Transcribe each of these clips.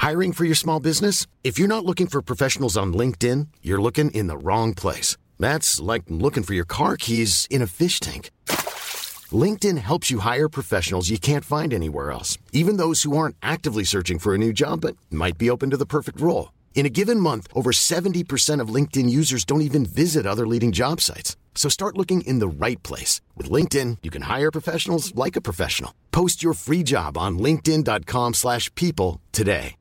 Hiring for your small business? If you're not looking for professionals on LinkedIn, you're looking in the wrong place. That's like looking for your car keys in a fish tank. LinkedIn helps you hire professionals you can't find anywhere else, even those who aren't actively searching for a new job but might be open to the perfect role. In a given month, over 70% of LinkedIn users don't even visit other leading job sites. So start looking in the right place. With LinkedIn, you can hire professionals like a professional. Post your free job on linkedin.com/people today.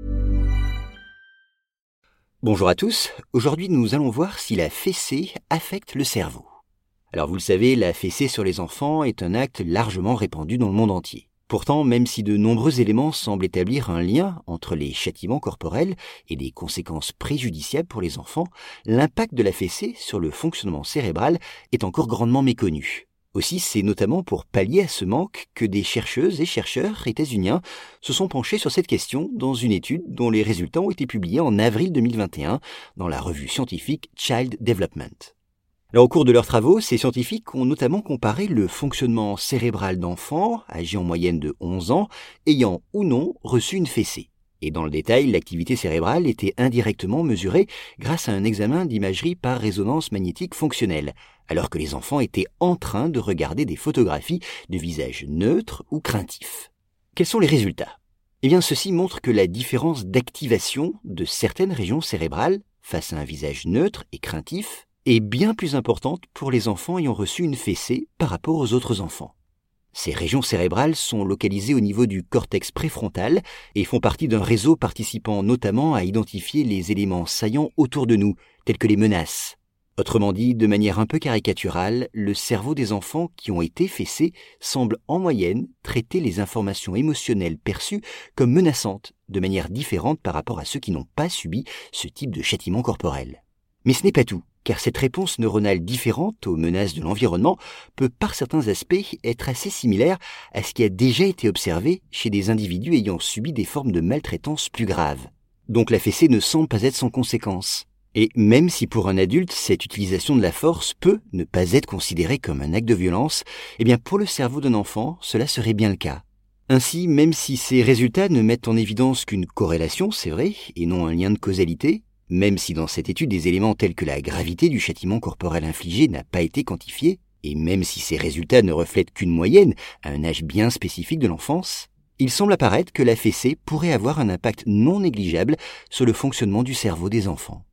Bonjour à tous, aujourd'hui nous allons voir si la fessée affecte le cerveau. Alors vous le savez, la fessée sur les enfants est un acte largement répandu dans le monde entier. Pourtant, même si de nombreux éléments semblent établir un lien entre les châtiments corporels et des conséquences préjudiciables pour les enfants, l'impact de la fessée sur le fonctionnement cérébral est encore grandement méconnu. Aussi, c'est notamment pour pallier à ce manque que des chercheuses et chercheurs états-uniens se sont penchés sur cette question dans une étude dont les résultats ont été publiés en avril 2021 dans la revue scientifique Child Development. Alors, au cours de leurs travaux, ces scientifiques ont notamment comparé le fonctionnement cérébral d'enfants, âgés en moyenne de 11 ans, ayant ou non reçu une fessée. Et dans le détail, l'activité cérébrale était indirectement mesurée grâce à un examen d'imagerie par résonance magnétique fonctionnelle, alors que les enfants étaient en train de regarder des photographies de visages neutres ou craintifs. Quels sont les résultats ? Eh bien, ceci montre que la différence d'activation de certaines régions cérébrales face à un visage neutre et craintif est bien plus importante pour les enfants ayant reçu une fessée par rapport aux autres enfants. Ces régions cérébrales sont localisées au niveau du cortex préfrontal et font partie d'un réseau participant notamment à identifier les éléments saillants autour de nous, tels que les menaces. Autrement dit, de manière un peu caricaturale, le cerveau des enfants qui ont été fessés semble en moyenne traiter les informations émotionnelles perçues comme menaçantes, de manière différente par rapport à ceux qui n'ont pas subi ce type de châtiment corporel. Mais ce n'est pas tout, car cette réponse neuronale différente aux menaces de l'environnement peut par certains aspects être assez similaire à ce qui a déjà été observé chez des individus ayant subi des formes de maltraitance plus graves. Donc la fessée ne semble pas être sans conséquence. Et même si pour un adulte, cette utilisation de la force peut ne pas être considérée comme un acte de violence, eh bien pour le cerveau d'un enfant, cela serait bien le cas. Ainsi, même si ces résultats ne mettent en évidence qu'une corrélation, c'est vrai, et non un lien de causalité, même si dans cette étude des éléments tels que la gravité du châtiment corporel infligé n'a pas été quantifiée, et même si ces résultats ne reflètent qu'une moyenne à un âge bien spécifique de l'enfance, il semble apparaître que la fessée pourrait avoir un impact non négligeable sur le fonctionnement du cerveau des enfants.